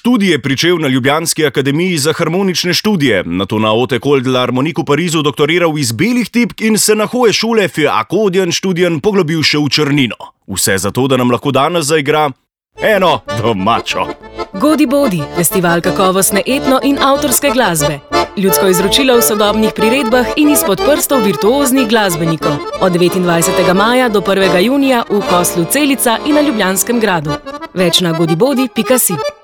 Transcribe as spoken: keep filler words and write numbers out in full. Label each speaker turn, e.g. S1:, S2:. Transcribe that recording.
S1: Študije pričel na Ljubljanski akademiji za harmonične študije, nato na Haute École de l'Harmonie v Parizu doktoriral iz belih tipk in se na Hohe Schule für Akkordeonstudien poglobil še v črnino. Vse zato, da nam lahko danes zaigra eno domačo.
S2: Godi Bodi, festival kakovostne etno in avtorske glasbe. Ljudsko izročilo v sodobnih priredbah in izpod prstov virtuoznih glasbenikov. Od devetindvajsetega maja do prvega junija v hostlu Celica in na Ljubljanskem gradu. Več na godibodi pika si.